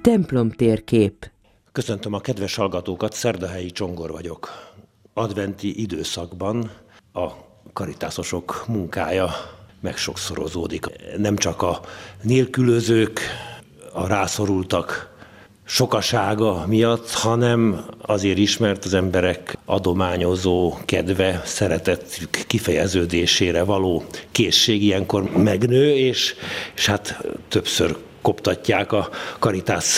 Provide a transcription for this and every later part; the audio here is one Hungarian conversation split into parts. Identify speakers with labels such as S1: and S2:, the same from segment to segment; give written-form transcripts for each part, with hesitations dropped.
S1: Templomtérkép.
S2: Köszöntöm a kedves hallgatókat, Szerdahelyi Csongor vagyok. Adventi időszakban a karitászosok munkája megsokszorozódik. Nem csak a nélkülözők, a rászorultak sokasága miatt, hanem azért is, mert az emberek adományozó kedve, szeretetük kifejeződésére való készség ilyenkor megnő, és hát többször koptatják a Karitász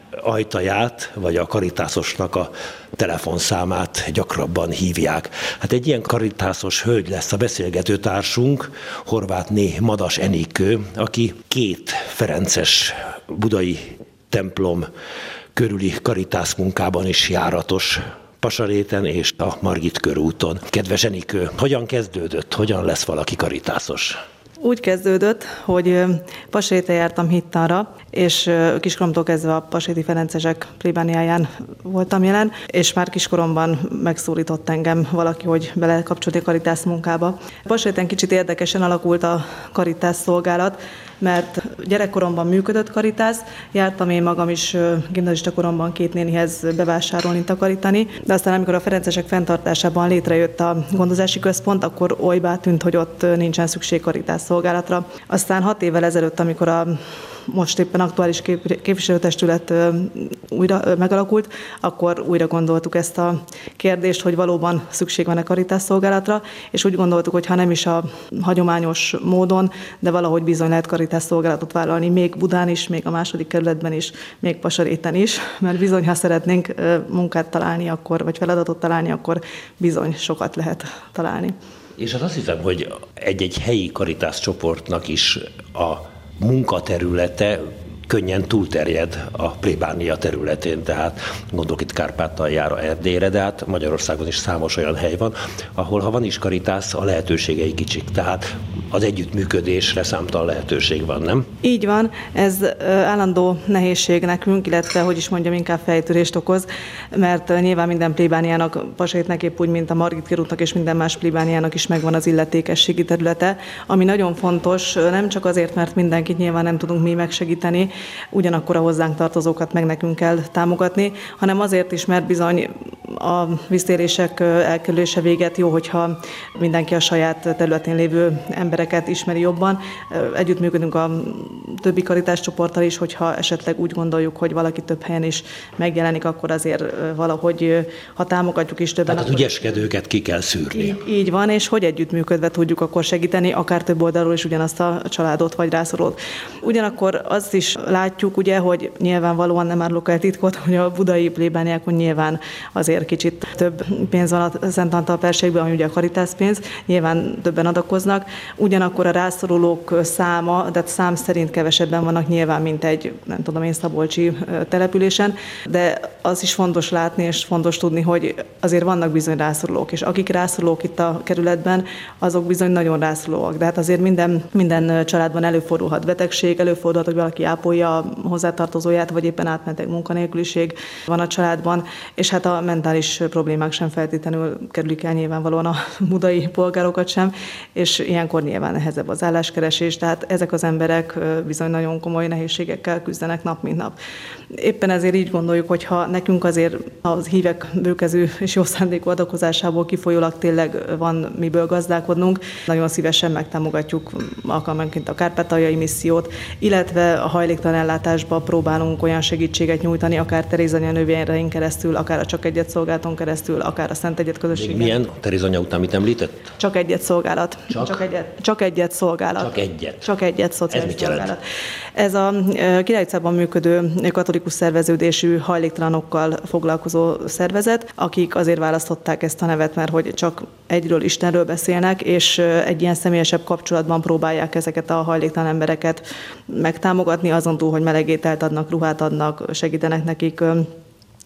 S2: ajtaját, vagy a karitászosnak a telefonszámát gyakrabban hívják. Hát egy ilyen karitászos hölgy lesz a beszélgetőtársunk, Horvátné Madas Enikő, aki 2 ferences budai templom körüli karitász munkában is járatos, Pasaréten és a Margit körúton. Kedves Enikő, hogyan kezdődött? Hogyan lesz valaki karitászos?
S3: Úgy kezdődött, hogy Pasaréten jártam hittanra, és kiskoromtól kezdve a pasaréti ferencesek plébániáján voltam jelen, és már kiskoromban megszólított engem valaki, hogy belekapcsolni a karitász munkába. Pasaréten kicsit érdekesen alakult a karitász szolgálat, mert gyerekkoromban működött karitász, jártam én magam is gimnazista koromban 2 nénihez bevásárolni, takarítani, de aztán amikor a ferencesek fenntartásában létrejött a gondozási központ, akkor olybá tűnt, hogy ott nincsen szükség karitász szolgálatra. Aztán 6 évvel ezelőtt, amikor a most éppen aktuális képviselőtestület újra megalakult, akkor újra gondoltuk ezt a kérdést, hogy valóban szükség van a karitász szolgálatra, és úgy gondoltuk, hogy ha nem is a hagyományos módon, de valahogy bizony lehet karitász szolgálatot vállalni, még Budán is, még a 2. kerületben is, még Pasaréten is, mert bizony, ha szeretnénk munkát találni, vagy feladatot találni, akkor bizony sokat lehet találni.
S2: És hát azt hiszem, hogy egy helyi karitász csoportnak is a munkaterülete könnyen túlterjed a plébánia területén, tehát gondolok itt Kárpátaljára, Erdélyre, de hát Magyarországon is számos olyan hely van, ahol ha van is karitász, a lehetőségei kicsik. Tehát az együttműködésre számtalan lehetőség van, nem?
S3: Így van, ez állandó nehézség nekünk, illetve, hogy is mondjam, inkább fejtörést okoz, mert nyilván minden plébániának, Pasarétnek épp úgy, mint a Margit körútnak és minden más plébániának is megvan az illetékességi területe, ami nagyon fontos, nem csak azért, mert mindenkit nyilván nem tudunk mi megsegíteni, ugyanakkor a hozzánk tartozókat meg nekünk kell támogatni, hanem azért is, mert bizony a visszatérések elkerülése véget jó, hogyha mindenki a saját területén lévő embereket ismeri jobban. Együttműködünk a többi karitás csoporttal is, hogyha esetleg úgy gondoljuk, hogy valaki több helyen is megjelenik, akkor azért valahogy, ha támogatjuk is többen.
S2: Tehát az ügyeskedőket ki kell szűrni.
S3: Így van, és hogy együttműködve tudjuk akkor segíteni, akár több oldalról is ugyanazt a családot vagy rászorulót. Ugyanakkor azt is látjuk, ugye, hogy nyilvánvalóan nem árulok el titkot, hogy a budai plébániákon nyilván azért kicsit több pénz van a Szent Antal perségben, ami ugye a karitászpénz, nyilván többen adakoznak. Ugyanakkor a rászorulók száma, de szám szerint kevesebben vannak nyilván, mint egy, nem tudom én, szabolcsi településen, de az is fontos látni és fontos tudni, hogy azért vannak bizony rászorulók, és akik rászorulók itt a kerületben, azok bizony nagyon rászorulóak. De hát azért minden családban előfordulhat betegség, előfordulhat, hogy valaki ápolja a hozzátartozóját, vagy éppen átmentek munkanélküliség van a családban, és hát a mentális problémák sem feltétlenül kerülik el nyilvánvalóan a budai polgárokat sem, és ilyenkor nyilván nehezebb az álláskeresés, tehát ezek az emberek bizony nagyon komoly nehézségekkel küzdenek nap mint nap. Éppen ezért így gondoljuk, hogy ha nekünk azért az hívek bőkező és jó szándékú adakozásából kifolyólag tényleg van miből gazdálkodnunk, nagyon szívesen megtámogatjuk alkalmanként a kárpátaljai missziót, illetve a hajléktalan ellátásba próbálunk olyan segítséget nyújtani, akár Teréz anya nővérrein keresztül, akár a Csak Egyet szolgálaton keresztül, akár a Szent Egyet közösségen.
S2: Milyen Teréz anya után mit említett?
S3: Csak Egyet szolgálat. Csak egyet szolgálat.
S2: Csak egyet.
S3: Csak egyet szociális
S2: Ez mit jelent?
S3: szolgálat. Ez a Király utcában működő katolikus szerveződésű hajléktalanokkal foglalkozó szervezet, akik azért választották ezt a nevet, mert hogy csak egyről, Istenről beszélnek, és egy ilyen személyesebb kapcsolatban próbálják ezeket a hajléktalan embereket megtámogatni, azon túl, hogy meleg ételt adnak, ruhát adnak, segítenek nekik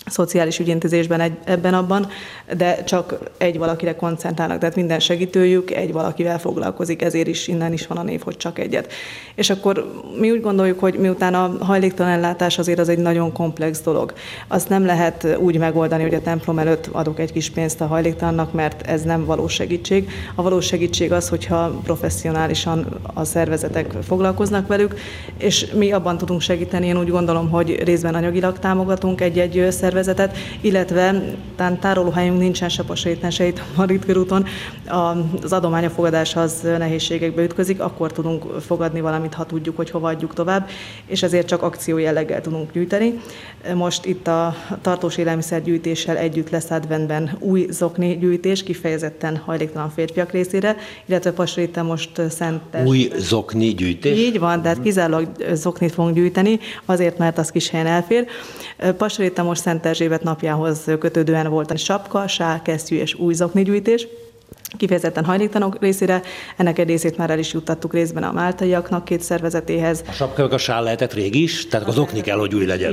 S3: szociális ügyintézésben ebben-abban, de csak egy valakire koncentrálnak, tehát minden segítőjük egy valakivel foglalkozik, ezért is innen is van a név, hogy csak egyet. És akkor mi úgy gondoljuk, hogy miután a hajléktalan ellátás azért az egy nagyon komplex dolog. Azt nem lehet úgy megoldani, hogy a templom előtt adok egy kis pénzt a hajléktalannak, mert ez nem valós segítség. A valós segítség az, hogyha professzionálisan a szervezetek foglalkoznak velük, és mi abban tudunk segíteni, én úgy gondolom, hogy részben anyagilag támogatunk egy-egy szervezetet, illetve tárolóhelyünk nincsen se Pasréten, se itt Margit körúton, az adományok fogadása az nehézségekbe ütközik, akkor tudunk fogadni valamit, ha tudjuk, hogy hova adjuk tovább, és ezért csak akció jelleggel tudunk gyűjteni. Most itt a tartós élelmiszergyűjtéssel együtt lesz adventben új zokni gyűjtés, kifejezetten hajléktalan férfiak részére, illetve Pasréten most Szentes.
S2: Új zokni gyűjtés?
S3: Így van, tehát kizárólag zoknit fogunk gyűjteni, azért, mert az kis helyen elfér. Pasréten most Szent Erzsébet napjához kötődően volt a sapka, sál, kesztyű és új zoknigyűjtés, kifejezetten hajléktalanok részére. Ennek egy részét már el is juttattuk részben a máltaiaknak 2 szervezetéhez.
S2: A sapka meg a sál lehetett régi is? Tehát az zokni kell, hogy új legyen.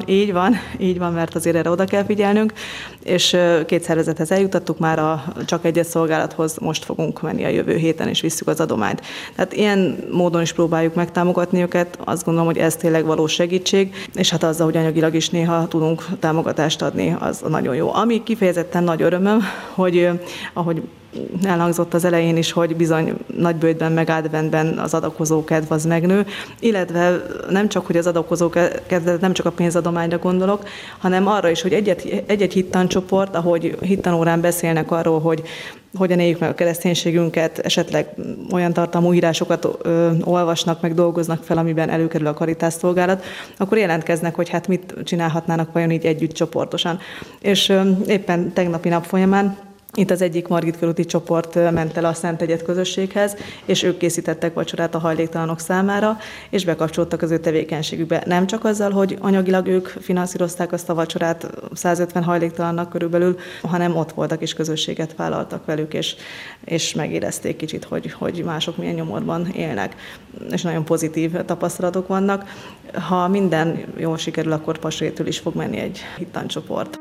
S3: Így van, mert azért erre oda kell figyelnünk. És 2 szervezethez eljuttattuk már a csak egyet szolgálathoz, most fogunk menni a jövő héten, és visszük az adományt. Tehát ilyen módon is próbáljuk megtámogatni őket. Azt gondolom, hogy ez tényleg valós segítség, és hát azzal, hogy anyagilag is néha tudunk támogatást adni, az nagyon jó. Ami kifejezetten nagy örömöm, hogy ahogy elhangzott az elején is, hogy bizony Nagyböjtben meg adventben az adakozó kedv az megnő, illetve nem csak, hogy az adakozó kedv, nem csak a pénzadományra gondolok, hanem arra is, hogy egy-egy hittantcsoport, ahogy hittanórán beszélnek arról, hogy hogyan éljük meg a kereszténységünket, esetleg olyan tartalmú írásokat olvasnak, meg dolgoznak fel, amiben előkerül a Caritas szolgálat, akkor jelentkeznek, hogy hát mit csinálhatnának vajon így együtt csoportosan. És éppen tegnapi nap folyamán itt az egyik Margit körúti csoport ment el a Szent Egyet közösséghez, és ők készítettek vacsorát a hajléktalanok számára, és bekapcsoltak az ő tevékenységükbe. Nem csak azzal, hogy anyagilag ők finanszírozták azt a vacsorát 150 hajléktalannak körülbelül, hanem ott voltak és közösséget vállaltak velük, és megérezték kicsit, hogy mások milyen nyomorban élnek. És nagyon pozitív tapasztalatok vannak. Ha minden jól sikerül, akkor Pasrétől is fog menni egy hittantcsoport.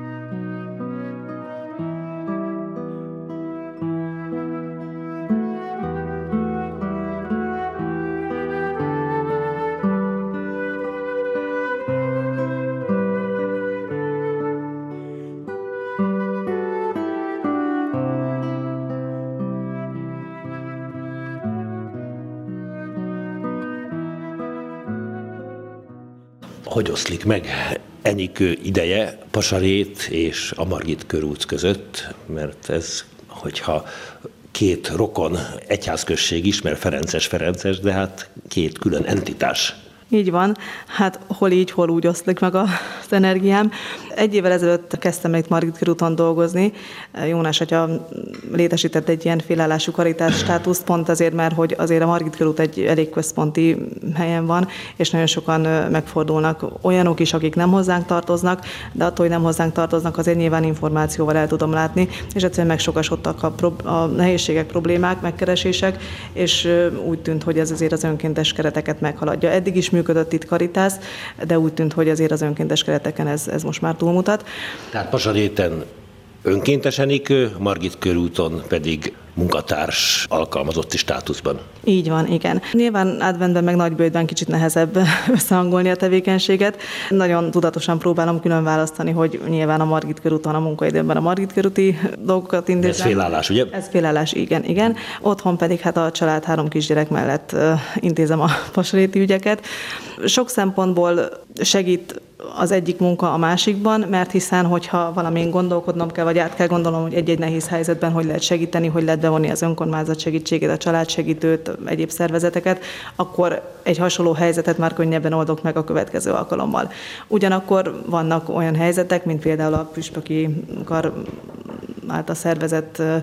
S2: Hogy oszlik meg Enikő ideje Pasarét és a Margit körút között, mert ez, hogyha 2 rokon egyházközség is, mert Ferences, de hát 2 külön entitás.
S3: Így van, hát hol így, hol úgy oszlik meg az energiám. 1 évvel ezelőtt kezdtem itt Margit körúton dolgozni. Jónás atya létesített egy ilyen félállású Caritas státuszt, pont azért, mert hogy azért a Margit körút egy elég központi helyen van, és nagyon sokan megfordulnak. Olyanok is, akik nem hozzánk tartoznak, de attól, hogy nem hozzánk tartoznak, azért nyilván információval el tudom látni, és egyszerűen megsokasodtak a nehézségek, problémák, megkeresések, és úgy tűnt, hogy ez azért az önkéntes kereteket meghaladja. Eddig is működött itt Caritas, de úgy tűnt, hogy azért az önkéntes kereteken ez most már túlmutat.
S2: Tehát Pasaréten önkéntes Enikő, Margit körúton pedig munkatárs alkalmazotti státuszban.
S3: Így van, igen. Nyilván adventben meg Nagyböjtben kicsit nehezebb összehangolni a tevékenységet. Nagyon tudatosan próbálom külön választani, hogy nyilván a Margit körúton a munkaidőben a Margit körúti dolgokat intézem.
S2: Ez félállás, ugye?
S3: Ez félállás, igen. Otthon pedig hát a család 3 kisgyerek mellett intézem a pasaréti ügyeket. Sok szempontból segít az egyik munka a másikban, mert hiszen, hogyha valamin gondolkodnom kell, vagy át kell gondolnom, hogy egy-egy nehéz helyzetben hogy lehet segíteni, hogy lehet bevonni az önkormányzat segítségét, a családsegítőt, egyéb szervezeteket, akkor egy hasonló helyzetet már könnyebben oldok meg a következő alkalommal. Ugyanakkor vannak olyan helyzetek, mint például a püspöki kar által szervezett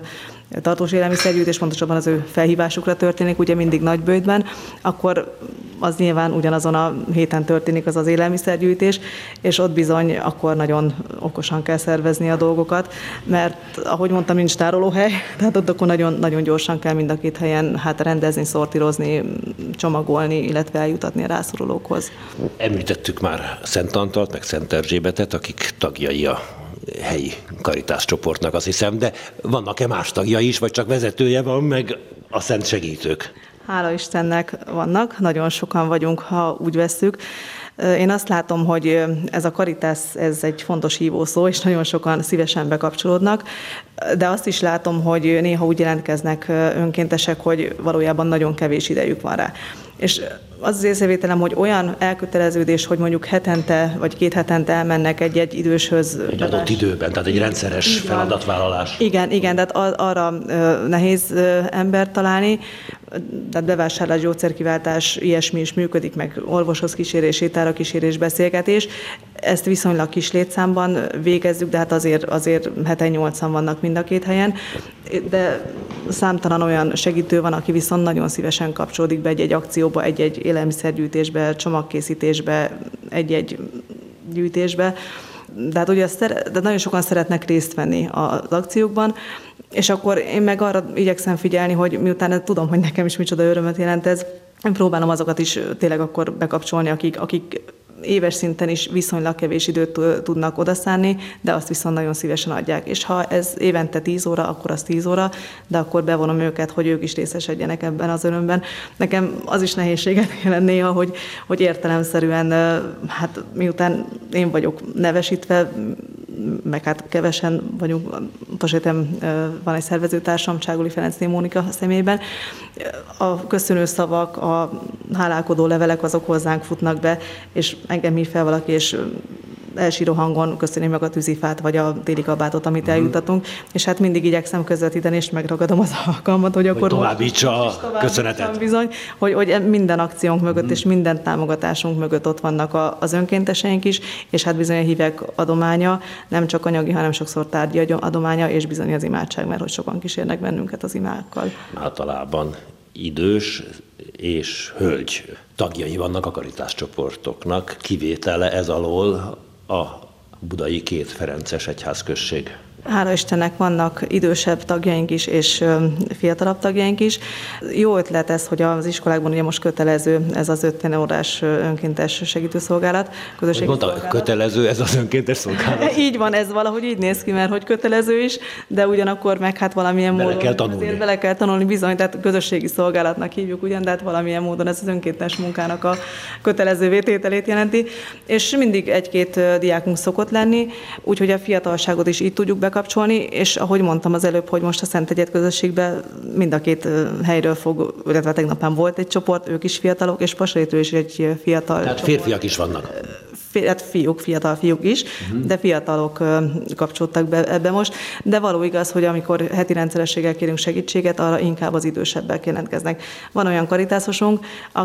S3: tartós élelmiszergyűjtés, pontosabban az ő felhívásukra történik, ugye mindig Nagyböjtben, akkor az nyilván ugyanazon a héten történik az élelmiszergyűjtés, és ott bizony akkor nagyon okosan kell szervezni a dolgokat, mert ahogy mondtam, nincs tárolóhely, tehát ott akkor nagyon, nagyon gyorsan kell mind a két helyen rendezni, szortírozni, csomagolni, illetve eljutatni a rászorulókhoz.
S2: Említettük már Szent Antalt, meg Szent Erzsébetet, akik tagjai a helyi Caritas csoportnak, azt hiszem, de vannak-e más tagjai is, vagy csak vezetője van, meg a szent segítők?
S3: Hála Istennek vannak, nagyon sokan vagyunk, ha úgy vesszük. Én azt látom, hogy ez a Caritas, ez egy fontos hívószó, és nagyon sokan szívesen bekapcsolódnak, de azt is látom, hogy néha úgy jelentkeznek önkéntesek, hogy valójában nagyon kevés idejük van rá. És az az észrevételem, hogy olyan elköteleződés, hogy mondjuk hetente vagy 2 hetente elmennek egy időshöz.
S2: Egy adott időben, tehát egy rendszeres feladatvállalás.
S3: Igen, tehát arra nehéz embert találni, tehát bevásárlás, gyógyszerkiváltás, ilyesmi is működik, meg orvoshoz kísérés, étálra kísérés, beszélgetés. Ezt viszonylag kis létszámban végezzük, de hát azért heten 8-an vannak mind a 2 helyen. De számtalan olyan segítő van, aki viszont nagyon szívesen kapcsolódik be egy akcióba, egy élelmiszergyűjtésbe, csomagkészítésbe, egy gyűjtésbe. Tehát ugye de nagyon sokan szeretnek részt venni az akciókban, és akkor én meg arra igyekszem figyelni, hogy miután tudom, hogy nekem is micsoda örömet jelent ez, én próbálom azokat is tényleg akkor bekapcsolni, akik éves szinten is viszonylag kevés időt tudnak odaszánni, de azt viszont nagyon szívesen adják. És ha ez évente 10 óra, akkor az 10 óra, de akkor bevonom őket, hogy ők is részesedjenek ebben az örömben. Nekem az is nehézséget jelent néha, hogy értelemszerűen, hát miután én vagyok nevesítve, meg hát kevesen vagyunk, Passéten van egy szervezőtársam, Cságuli Ferencné Mónika személyében. A köszönő szavak, a hálálkodó levelek azok hozzánk futnak be, és engem hív fel valaki, és elsíró hangon köszöni meg a tűzifát, vagy a téli kabátot, amit eljutatunk, és hát mindig igyekszem közvetíteni, és megragadom az alkalmat, hogy akkor
S2: továbbítsa a köszönetet.
S3: Bizony, hogy minden akciónk mögött, és minden támogatásunk mögött ott vannak az önkénteseink is, és hát bizony a hívek adománya, nem csak anyagi, hanem sokszor tárgyi adománya, és bizony az imádság, mert hogy sokan kísérnek bennünket az imákkal.
S2: Általában idős és hölgy tagjai vannak a Caritas csoportoknak, kivétele ez alól a budai 2 ferences egyházközség.
S3: Hála Istennek vannak idősebb tagjaink is, és fiatalabb tagjaink is. Jó ötlet ez, hogy az iskolákban ugye most kötelező ez az 50 órás önkéntes segítőszolgálat.
S2: Kötelező ez az önkéntes szolgálat?
S3: Így van, ez valahogy így néz ki, mert hogy kötelező is, de ugyanakkor meg hát valamilyen módon bele kell tanulni bizony, tehát közösségi szolgálatnak hívjuk ugyan, de hát valamilyen módon ez az önkéntes munkának a kötelezővé tételét jelenti. És mindig 1-2 diákunk szokott lenni, úgyhogy a fiatalságot is így tudjuk bekapcsolni, és ahogy mondtam az előbb, hogy most a Szentegyed közösségben mind a 2 helyről illetve tegnapán volt egy csoport, ők is fiatalok, és Pasrétről is egy fiatal
S2: Tehát
S3: csoport.
S2: Férfiak is vannak.
S3: Hát fiatal fiúk is, de fiatalok kapcsolódtak be ebbe most. De való igaz, hogy amikor heti rendszerességgel kérünk segítséget, arra inkább az idősebbek jelentkeznek. Van olyan karitásosunk,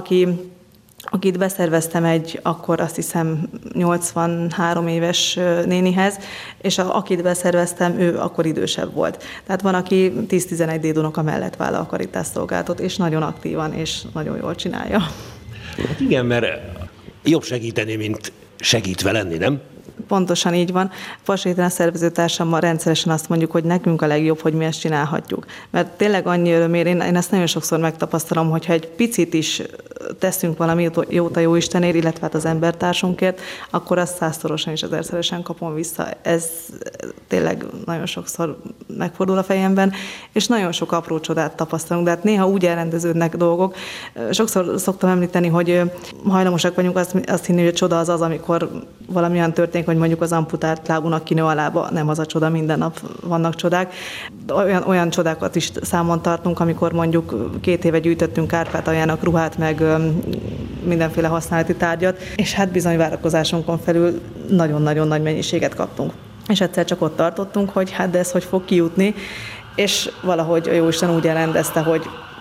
S3: akit beszerveztem akkor azt hiszem 83 éves nénihez, és akit beszerveztem, ő akkor idősebb volt. Tehát van, aki 10-11 dédunoka mellett vállal a Caritas szolgálatot, és nagyon aktívan, és nagyon jól csinálja.
S2: Hát igen, mert jobb segíteni, mint segítve lenni, nem?
S3: Pontosan így van. Passéten a szervezőtársammal rendszeresen azt mondjuk, hogy nekünk a legjobb, hogy mi ezt csinálhatjuk. Mert tényleg annyi örömért, én ezt nagyon sokszor megtapasztalom, hogyha egy picit is teszünk valami jót a Jóistenért, illetve hát az embertársunkért, akkor azt 100-szorosan és 1000-szeresen kapom vissza. Ez tényleg nagyon sokszor megfordul a fejemben, és nagyon sok apró csodát tapasztalunk, de hát néha úgy elrendeződnek dolgok. Sokszor szoktam említeni, hogy hajlamosak vagyunk azt hinni, hogy a csoda az, amikor valami olyan történik, hogy mondjuk az amputált lábúnak kinő a lába, nem az a csoda, minden nap vannak csodák. Olyan csodákat is számon tartunk, amikor mondjuk 2 éve gyűjtöttünk Árpád aljának ruhát, meg mindenféle használati tárgyat, és hát bizony várakozásunkon felül nagyon-nagyon nagy mennyiséget kaptunk. És egyszer csak ott tartottunk, hogy hát de ez hogy fog kijutni, és valahogy a Jóisten úgy elrendezte, hogy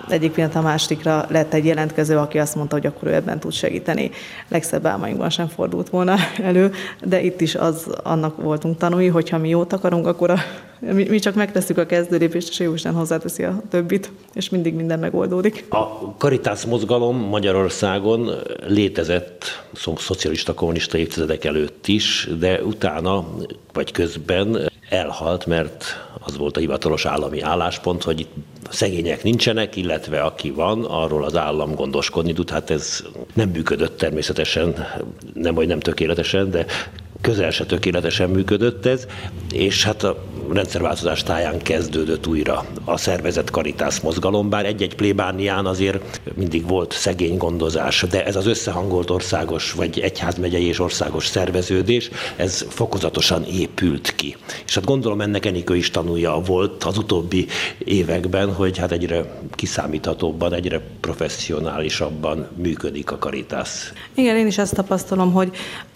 S3: egyik pillanat a másikra lett egy jelentkező, aki azt mondta, hogy akkor ő ebben tud segíteni. Legszebb álmainkban sem fordult volna elő, de itt is annak voltunk tanúi, hogyha mi jót akarunk, akkor mi csak megtesszük a kezdőlépést, és Jóisten hozzáteszi a többit, és mindig minden megoldódik.
S2: A Caritas mozgalom Magyarországon létezett szocialista, kommunista évtizedek előtt is, de utána vagy közben elhalt, mert az volt a hivatalos állami álláspont, hogy itt szegények nincsenek, illetve aki van, arról az állam gondoskodni tud. Hát ez nem működött természetesen, nem tökéletesen, de közel se tökéletesen működött ez, és hát a rendszerváltozás táján kezdődött újra a szervezett Caritas mozgalom, bár egy-egy plébánián azért mindig volt szegény gondozás, de ez az összehangolt országos, vagy egyházmegyei és országos szerveződés, ez fokozatosan épült ki. És hát gondolom ennek Enikő is tanulja volt az utóbbi években, hogy hát egyre kiszámíthatóbban, egyre professzionálisabban működik a Caritas.
S3: Igen, én is ezt tapasztalom, hogy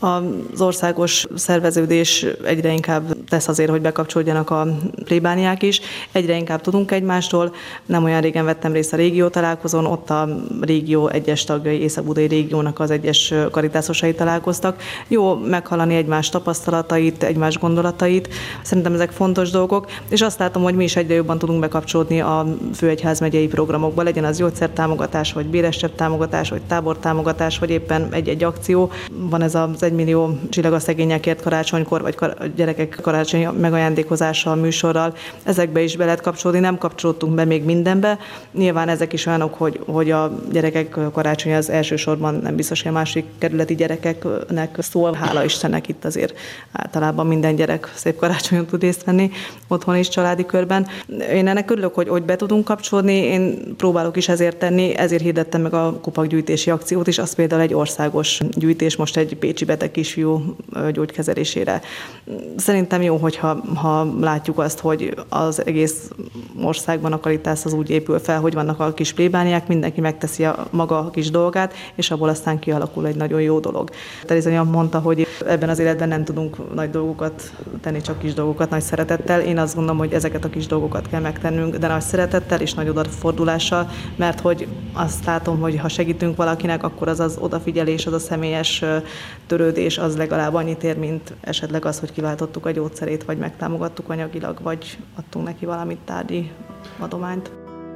S3: az országos szerveződés egyre inkább tesz azért, hogy bekapcsolódjanak a plébániák is. Egyre inkább tudunk egymástól. Nem olyan régen vettem részt a régió találkozón, ott a régió egyes tagjai, Észak-Budai régiónak az egyes karitásosai találkoztak. Jó meghallani egymás tapasztalatait, egymás gondolatait. Szerintem ezek fontos dolgok, és azt látom, hogy mi is egyre jobban tudunk bekapcsolódni a főegyházmegyei programokba, legyen az gyógyszertámogatás, vagy bérestebb támogatás, vagy tábortámogatás, vagy éppen egy akció. Van ez az 1 millió csillag a szegényekért karácsonykor, vagy gyerekek karácsonyi megajándékozással, műsorral. Ezekbe is be lehet kapcsolódni, nem kapcsolódtunk be még mindenbe. Nyilván ezek is olyanok, hogy a gyerekek karácsony az elsősorban nem biztos, hogy a másik kerületi gyerekeknek szól. Hála Istennek itt azért általában minden gyerek szép karácsonyon tud részt venni, otthon is, családi körben. Én ennek örülök, hogy be tudunk kapcsolódni, én próbálok is ezért tenni, ezért hirdettem meg a kupakgyűjtési akciót is, az például egy országos gyűjtés, most egy pécsi beteg kisfiú gyógykezelésére. Szerintem jó, ha látjuk azt, hogy az egész országban a Caritas az úgy épül fel, hogy vannak a kis plébániák, mindenki megteszi a maga kis dolgát, és abból aztán kialakul egy nagyon jó dolog. Terézanya mondta, hogy ebben az életben nem tudunk nagy dolgokat tenni, csak kis dolgokat nagy szeretettel. Én azt gondolom, hogy ezeket a kis dolgokat kell megtennünk, de nagy szeretettel és nagy odafordulással, mert hogy azt látom, hogy ha segítünk valakinek, akkor az odafigyelés, az a személyes törődés, az legalább annyit ér, mint esetleg az, hogy kiváltottuk a gyógyszerét, vagy megtámogattuk anyagilag, vagy adtunk neki valamit tárgyi adományt.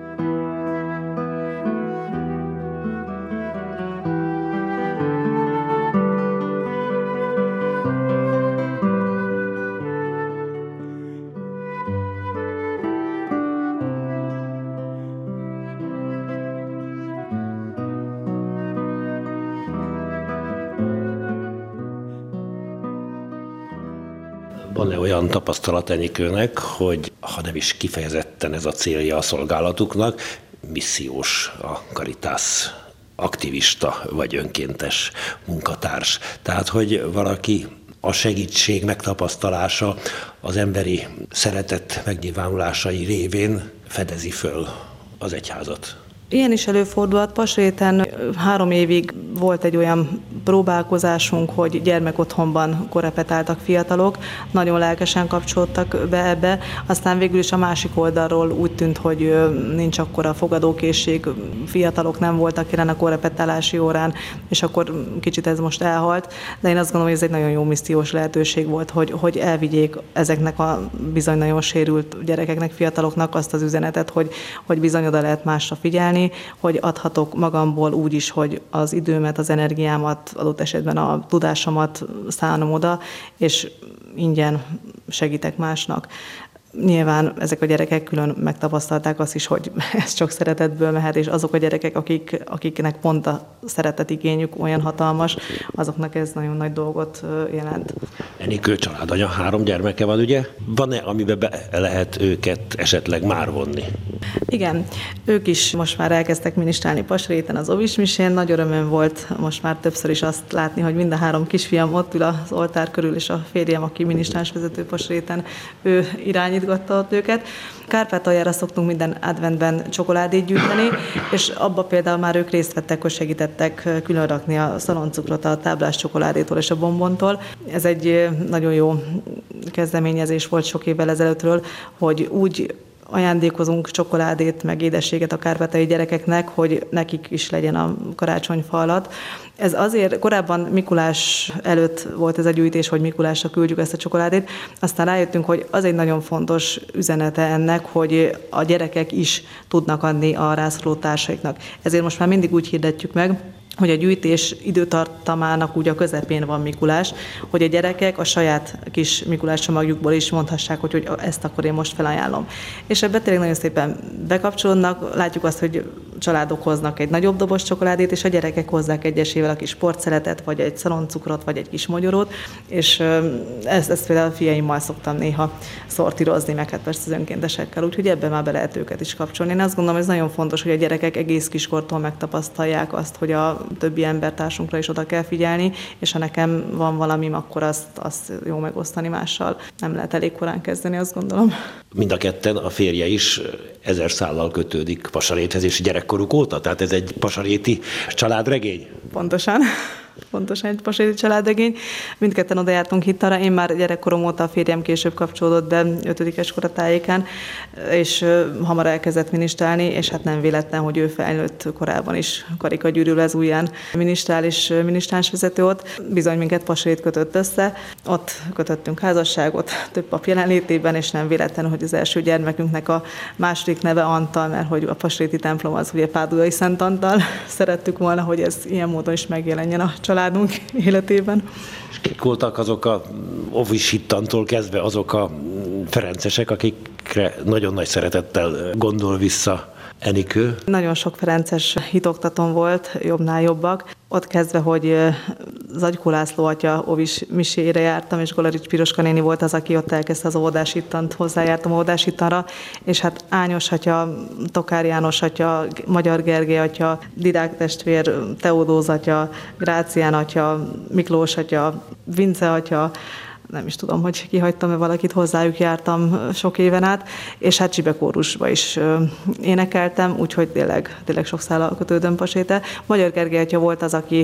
S2: Van-e olyan tapasztalat Enikőnek, hogy ha nem is kifejezetten ez a célja a szolgálatuknak, missziós a Caritas aktivista vagy önkéntes munkatárs? Tehát, hogy valaki a segítség megtapasztalása az emberi szeretet megnyilvánulásai révén fedezi föl az egyházat.
S3: Ilyen is előfordulhat. Pasréten 3 évig volt egy olyan próbálkozásunk, hogy gyermekotthonban korepetáltak fiatalok, nagyon lelkesen kapcsolódtak be ebbe, aztán végül is a másik oldalról úgy tűnt, hogy nincs akkora fogadókészség, fiatalok nem voltak jelen a korepetálási órán, és akkor kicsit ez most elhalt, de én azt gondolom, hogy ez egy nagyon jó missziós lehetőség volt, hogy elvigyék ezeknek a bizony nagyon sérült gyerekeknek, fiataloknak azt az üzenetet, hogy bizony oda lehet másra figyelni, hogy adhatok magamból úgy is, hogy az időmet, az energiámat, adott esetben a tudásomat szánom oda, és ingyen segítek másnak. Nyilván ezek a gyerekek külön megtapasztalták azt is, hogy ez csak szeretetből mehet, és azok a gyerekek, akiknek pont a szeretetigényük olyan hatalmas, azoknak ez nagyon nagy dolgot jelent.
S2: Enikő családanya, 3 gyermeke van, ugye? Van-e, amiben be lehet őket esetleg már vonni?
S3: Igen, ők is most már elkezdtek minisztrálni Pasréten az Ovismisén. Nagy örömöm volt most már többször is azt látni, hogy mind a 3 kisfiam ott ül az oltár körül, és a férjem, aki minisztránsvezető Pasréten, ő irányítgatta ott őket. Kárpátaljára szoktunk minden adventben csokoládét gyűjteni, és abba például már ők részt vettek, hogy segítettek külön rakni a szaloncukrot a táblás csokoládétól és a bombontól. Ez egy nagyon jó kezdeményezés volt sok évvel ezelőttről, hogy úgy ajándékozunk csokoládét, meg édességet a kárpátaljai gyerekeknek, hogy nekik is legyen a karácsonyfa alatt. Ez azért korábban Mikulás előtt volt ez a gyűjtés, hogy Mikulásra küldjük ezt a csokoládét, aztán rájöttünk, hogy az egy nagyon fontos üzenete ennek, hogy a gyerekek is tudnak adni a rászoruló társaiknak. Ezért most már mindig úgy hirdetjük meg, hogy a gyűjtés időtartamának úgy a közepén van Mikulás, hogy a gyerekek a saját kis Mikulás csomagjukból is mondhassák, hogy ezt akkor én most felajánlom. És ebbe tényleg nagyon szépen bekapcsolódnak, látjuk azt, hogy családok hoznak egy nagyobb dobos csokoládét, és a gyerekek hozzák egyesével a kis porceletet, vagy egy szaloncukrot, vagy egy kis mogyorót, és ezt például a fiaimmal szoktam néha szortírozni, meg hát persze az önkéntesekkel, úgyhogy ebben már be lehet őket is kapcsolni. Én azt gondolom, ez nagyon fontos, hogy a gyerekek egész kiskortól megtapasztalják azt, hogy a többi embertársunkra is oda kell figyelni, és ha nekem van valamim, akkor azt jó megosztani mással. Nem lehet elég korán kezdeni, azt gondolom.
S2: Mind a ketten, a férje is 1000 szállal kötődik Pasaréthez, és gyerekkoruk óta, tehát ez egy pasaréti családregény?
S3: Pontosan egy pasaréti családregény. Mindketten oda jártunk hittanra, én már gyerekkorom óta, a férjem később kapcsolódott be 5-es koratájékán, és hamar elkezdett ministrálni, és hát nem véletlen, hogy ő felnőtt korában is karikagyűrű lezújján ministrál és ministránsvezető ott. Bizony minket Pasarét kötött össze, ott kötöttünk házasságot több pap jelenlétében, és nem véletlen, hogy az első gyermekünknek a második neve Antal, mert hogy a pasaréti templom az ugye Pádujai Szent Antal. Szerettük volna, hogy ez ilyen módon is megjelenjen a családunk életében.
S2: És kik voltak azok a ovis hittantól kezdve azok a ferencesek, akikre nagyon nagy szeretettel gondol vissza Enikő?
S3: Nagyon sok ferences hitoktatón volt, jobbnál jobbak. Ott kezdve, hogy Zagykó László atya óvis misére jártam, és Golarics Piroska néni volt az, aki ott elkezdte az óvodás hittant, hozzájártam óvodás hittanra, és hát Ányos atya, Tokár János atya, Magyar Gergely atya, Didák testvér, Teodóz atya, Grácián atya, Miklós atya, Vince atya, nem is tudom, hogy kihagytam-e valakit, hozzájuk jártam sok éven át, és hát csibekórusba is énekeltem, úgyhogy tényleg sok szállal kötődöm Paséte. Magyar Gergely atya volt az, aki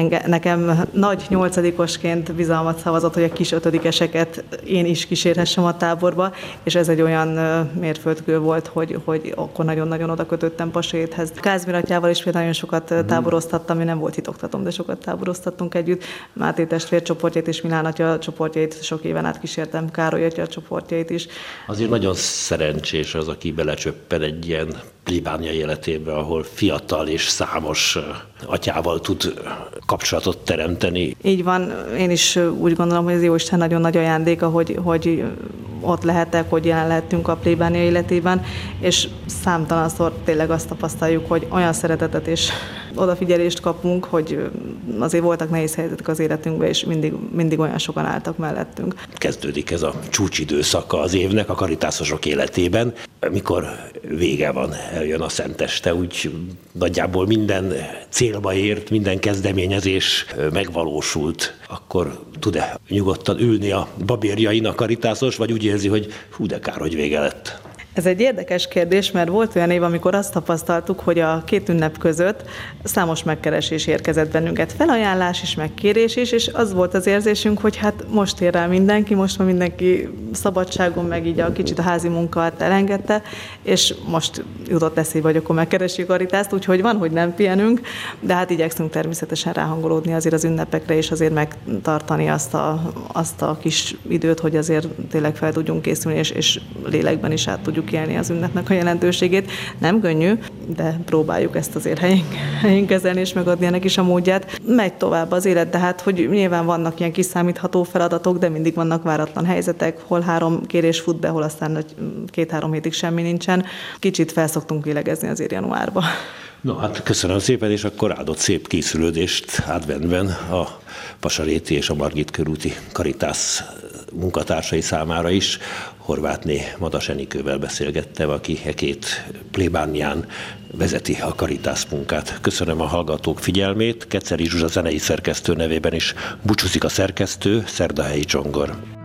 S3: nekem nagy 8-osként bizalmat szavazott, hogy a kis 5-eseket én is kísérhessem a táborba, és ez egy olyan mérföldkő volt, hogy akkor nagyon-nagyon oda kötöttem Paséthez. Kázmér atyával is például nagyon sokat táboroztattam, mi nem volt hitoktatom, de sokat táboroztattunk együtt. Máté testvér csoportjait és Milán atya csoportjait sok éven át kísértem, Károly atya csoportjait is.
S2: Azért nagyon szerencsés az, aki belecsöppen egy ilyen plébánia életébe, ahol fiatal és számos atyával tud kapcsolatot teremteni.
S3: Így van, én is úgy gondolom, hogy az Jóisten nagyon nagy ajándéka, hogy ott lehetek, hogy jelen lehetünk a plébánia életében, és számtalanszor tényleg azt tapasztaljuk, hogy olyan szeretetet és odafigyelést kapunk, hogy azért voltak nehéz helyzetek az életünkben, és mindig olyan sokan álltak mellettünk.
S2: Kezdődik ez a csúcsidőszaka az évnek a karitászosok életében, mikor vége van, eljön a szenteste, úgy nagyjából minden célba ért, minden kezdeményezés megvalósult, akkor tud-e nyugodtan ülni a babérjain a karitászos, vagy úgy érzi, hogy hú, de kár, hogy vége lett?
S3: Ez egy érdekes kérdés, mert volt olyan év, amikor azt tapasztaltuk, hogy a két ünnep között számos megkeresés érkezett bennünket, felajánlás is, megkérés is, és az volt az érzésünk, hogy hát most ér rá mindenki, most már mindenki szabadságon, meg így a kicsit a házi munkát elengedte, és most jutott eszébe, hogy akkor megkeresi a karitást, úgyhogy van, hogy nem pihenünk, de hát igyekszünk természetesen ráhangolódni azért az ünnepekre, és azért megtartani azt a kis időt, hogy azért tényleg fel tudjunk készülni, és lélekben is át tudjuk élni az ünnepnek a jelentőségét. Nem könnyű, de próbáljuk ezt azért helyén kezelni, és megadni ennek is a módját. Megy tovább az élet, de hát, hogy nyilván vannak ilyen kiszámítható feladatok, de mindig vannak váratlan helyzetek, hol 3 kérés fut be, hol aztán 2-3 hétig semmi nincsen. Kicsit felszoktunk lélegezni azért januárba.
S2: No, hát köszönöm szépen, és akkor áldott szép készülődést adventben a Pasaréti és a Margit körúti Karitász munkatársai számára is. Horvátné Madas Enikővel beszélgettem, aki két plébánián vezeti a Karitász munkát. Köszönöm a hallgatók figyelmét. Keceri Zsuzsa zenei szerkesztő nevében is búcsúzik a szerkesztő, Szerdahelyi Csongor.